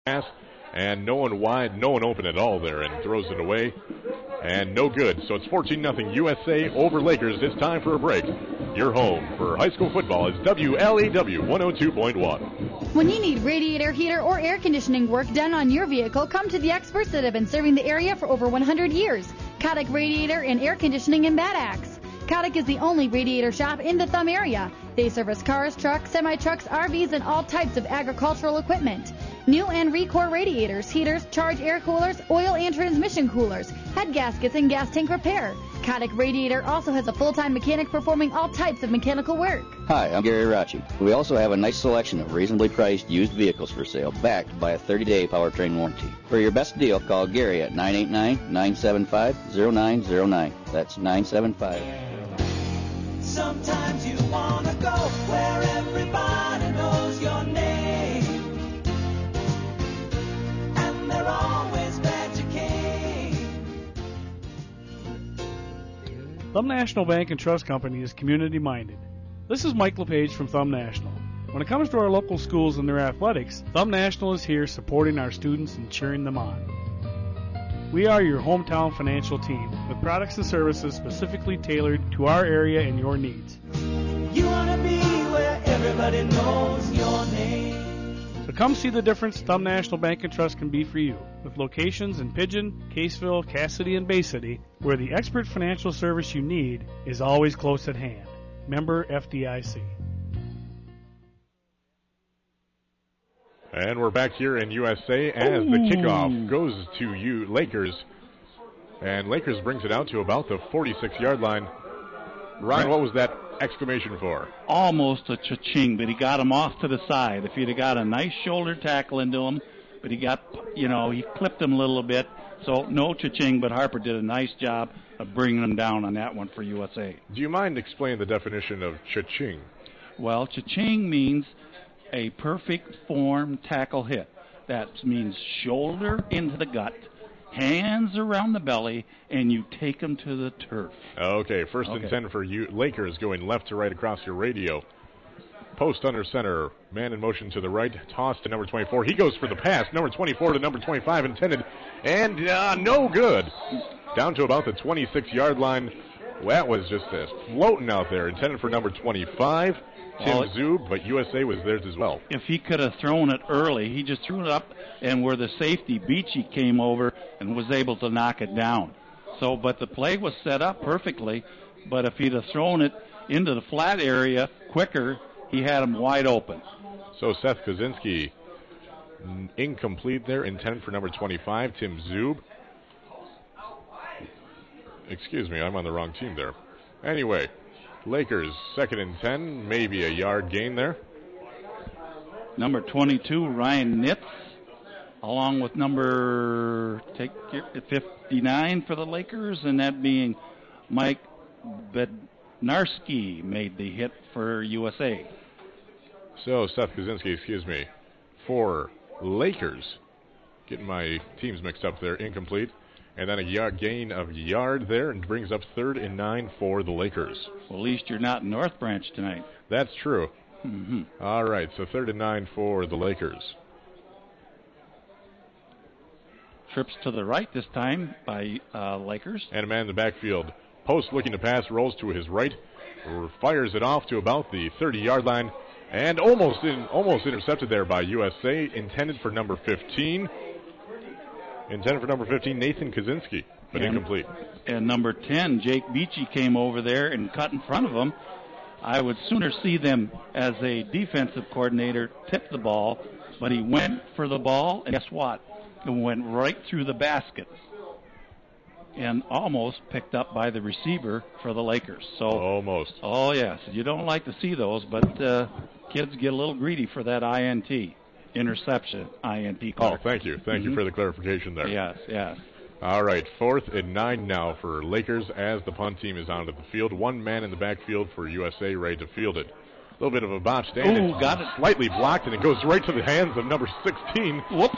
pass, and no one wide, no one open at all there, and throws it away, and no good. So it's 14-0 USA over Lakers. It's time for a break. Your home for high school football is WLEW 102.1. When you need radiator, heater, or air conditioning work done on your vehicle, come to the experts that have been serving the area for over 100 years. Kotick Radiator and Air Conditioning in Bad Axe. Kotick is the only radiator shop in the Thumb area. They service cars, trucks, semi-trucks, RVs, and all types of agricultural equipment. New and Recor radiators, heaters, charge air coolers, oil and transmission coolers, head gaskets, and gas tank repair. Kotick Radiator also has a full-time mechanic performing all types of mechanical work. Hi, I'm Gary Rachi. We also have a nice selection of reasonably priced used vehicles for sale, backed by a 30-day powertrain warranty. For your best deal, call Gary at 989-975-0909. That's 975. Sometimes you want to go where everybody knows your name, and they're always glad you came. Thumb National Bank and Trust Company is community-minded. This is Mike LePage from Thumb National. When it comes to our local schools and their athletics, Thumb National is here supporting our students and cheering them on. We are your hometown financial team with products and services specifically tailored to our area and your needs. You want to be where everybody knows your name. So come see the difference Thumb National Bank and Trust can be for you, with locations in Pigeon, Caseville, Cassidy, and Bay City, where the expert financial service you need is always close at hand. Member FDIC. And we're back here in USA as the kickoff goes to you, Lakers. And Lakers brings it out to about the 46-yard line. Ryan, what was that exclamation for? Almost a cha-ching, but he got him off to the side. If he'd have got a nice shoulder tackle into him, but he got, he clipped him a little bit. So no cha-ching, but Harper did a nice job of bringing him down on that one for USA. Do you mind explaining the definition of cha-ching? Well, cha-ching means a perfect form tackle hit. That means shoulder into the gut, hands around the belly, and you take them to the turf. Okay, first and 10 for you. Lakers going left to right across your radio. Post under center, man in motion to the right, toss to number 24. He goes for the pass, number 24 to number 25 intended, and no good. Down to about the 26-yard line. Well, that was just floating out there, intended for number 25. Tim Zub, but USA was theirs as well. If he could have thrown it early, he just threw it up, and where the safety, Beachy, came over and was able to knock it down. So, but the play was set up perfectly, but if he'd have thrown it into the flat area quicker, he had him wide open. So Seth Kaczynski, incomplete there, intended for number 25, Tim Zub. Excuse me, I'm on the wrong team there. Anyway, Lakers, 2nd and 10, maybe a yard gain there. Number 22, Ryan Nitz, along with number 59 for the Lakers, and that being Mike Bednarski made the hit for USA. So Seth Kaczynski, for Lakers. Getting my teams mixed up there, incomplete. And then a gain of yard there, and brings up 3rd and 9 for the Lakers. Well, at least you're not in North Branch tonight. That's true. Mm-hmm. All right, so 3rd and 9 for the Lakers. Trips to the right this time by Lakers. And a man in the backfield. Post looking to pass, rolls to his right, fires it off to about the 30-yard line, and almost intercepted there by USA, intended for number 15. Intended for number 15, Nathan Kaczynski, but incomplete. And number 10, Jake Beachy, came over there and cut in front of him. I would sooner see them as a defensive coordinator tip the ball, but he went for the ball, and guess what? It went right through the basket and almost picked up by the receiver for the Lakers. So almost. Oh, yes. You don't like to see those, but kids get a little greedy for that INT. Interception, INT call. Oh, thank you. Thank you for the clarification there. Yes. All right, 4th and 9 now for Lakers as the punt team is onto the field. One man in the backfield for USA ready to field it. A little bit of a botch stand. Got it. Slightly blocked, and it goes right to the hands of number 16. Whoops.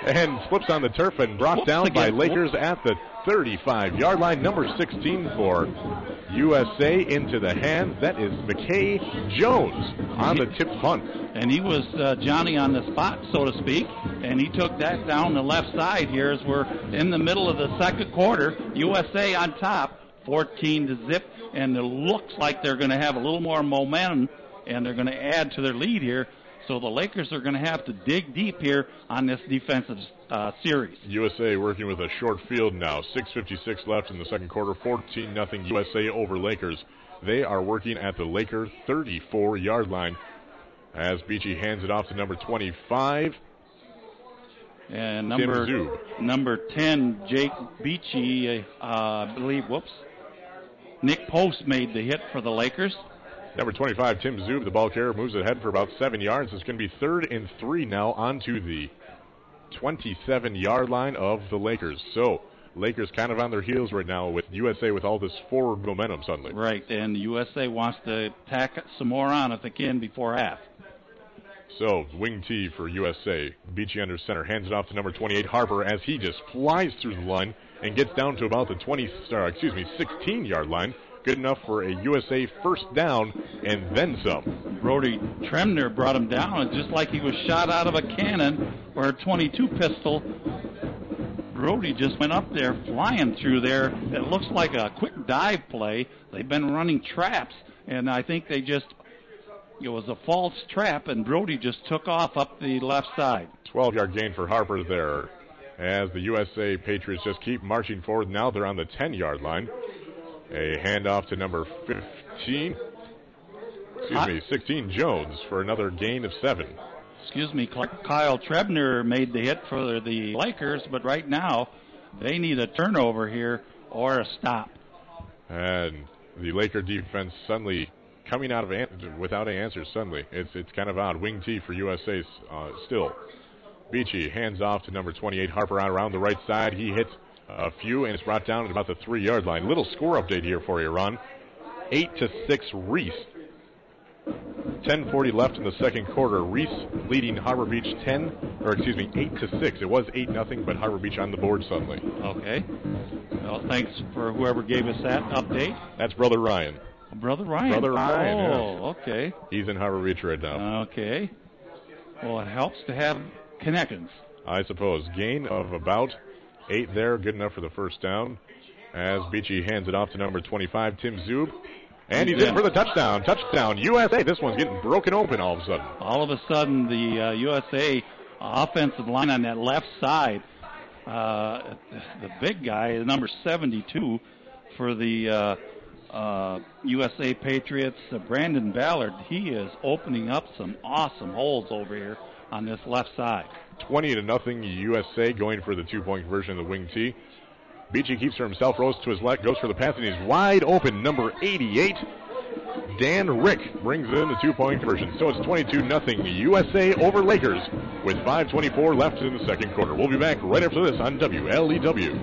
and slips on the turf and brought down by Lakers at the 35-yard line. Number 16 for USA into the hands. That is McKay Jones on the tip punt. And he was Johnny on the spot, so to speak, and he took that down the left side here as we're in the middle of the second quarter. USA on top, 14-0, and it looks like they're going to have a little more momentum, and they're going to add to their lead here. So the Lakers are going to have to dig deep here on this defensive series. USA working with a short field now. 6:56 left in the second quarter. 14-0 USA over Lakers. They are working at the Laker 34-yard line as Beachy hands it off to number 25. And Tim number 10, Jake Beachy, I believe, Nick Post made the hit for the Lakers. Number 25, Tim Zub, the ball carrier, moves ahead for about 7 yards. It's going to be 3rd and 3 now onto the 27-yard line of the Lakers. So, Lakers kind of on their heels right now with USA with all this forward momentum suddenly. Right, and USA wants to tack some more on if they can before half. So, wing T for USA. Beachy under center, hands it off to number 28, Harper, as he just flies through the line and gets down to about the 16-yard line. Good enough for a USA first down and then some. Brody Tremner brought him down, just like he was shot out of a cannon or a .22 pistol. Brody just went up there, flying through there. It looks like a quick dive play. They've been running traps, and I think it was a false trap, and Brody just took off up the left side. 12-yard gain for Harper there as the USA Patriots just keep marching forward. Now they're on the 10-yard line. A handoff to number 16, Jones, for another gain of 7. Kyle Trebner made the hit for the Lakers, but right now they need a turnover here or a stop. And the Laker defense suddenly coming out of without an answer suddenly. It's kind of odd. Wing T for USA still. Beachy hands off to number 28, Harper out around the right side. He hits a few, and it's brought down at about the 3-yard line. Little score update here for you, Ron. 8-6 Reese. 10:40 left in the second quarter. Reese leading Harbor Beach 8-6. It was 8-0, but Harbor Beach on the board suddenly. Okay. Well, thanks for whoever gave us that update. That's Brother Ryan. Brother Ryan. Oh, yes. Okay. He's in Harbor Beach right now. Okay. Well, it helps to have connections. I suppose. Gain of about 8 there, good enough for the first down. As Beachy hands it off to number 25, Tim Zub. And he's in for the touchdown. Touchdown, USA. This one's getting broken open all of a sudden. All of a sudden, the USA offensive line on that left side, the big guy, number 72 for the USA Patriots, Brandon Ballard, he is opening up some awesome holes over here on this left side. 20-0 USA going for the 2-point conversion of the wing T. Beachy keeps for himself, rolls to his left, goes for the pass, and he's wide open. Number 88, Dan Rick, brings in the 2-point conversion. So it's 22-0 USA over Lakers with 5:24 left in the second quarter. We'll be back right after this on WLEW.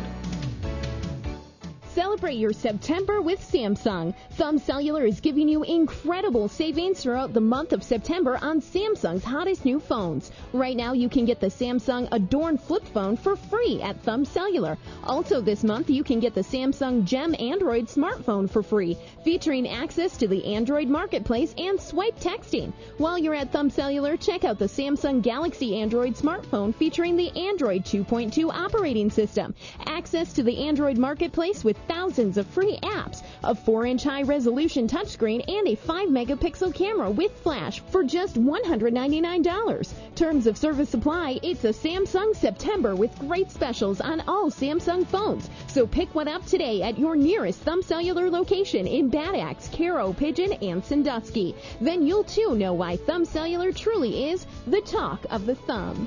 Celebrate your September with Samsung. Thumb Cellular is giving you incredible savings throughout the month of September on Samsung's hottest new phones. Right now, you can get the Samsung Adorn flip phone for free at Thumb Cellular. Also this month, you can get the Samsung Gem Android smartphone for free, featuring access to the Android marketplace and swipe texting. While you're at Thumb Cellular, check out the Samsung Galaxy Android smartphone featuring the Android 2.2 operating system, access to the Android marketplace with thousands of free apps, a 4-inch high-resolution touchscreen, and a 5-megapixel camera with flash for just $199. Terms of service apply. It's a Samsung September with great specials on all Samsung phones. So pick one up today at your nearest Thumb Cellular location in Bad Axe, Caro, Pigeon, and Sandusky. Then you'll too know why Thumb Cellular truly is the talk of the thumb.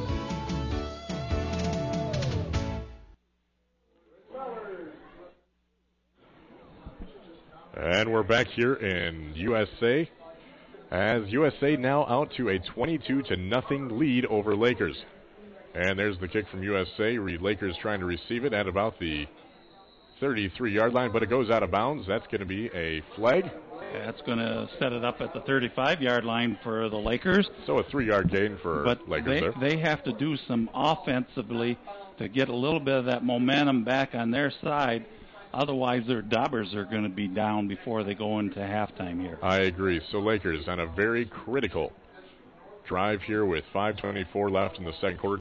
And we're back here in USA as USA now out to a 22-0 lead over Lakers. And there's the kick from USA. Lakers trying to receive it at about the 33-yard line, but it goes out of bounds. That's going to be a flag. That's going to set it up at the 35-yard line for the Lakers. So a 3-yard gain for But Lakers there. They have to do some offensively to get a little bit of that momentum back on their side. Otherwise, their Daubers are going to be down before they go into halftime here. I agree. So Lakers on a very critical drive here with 5:24 left in the second quarter.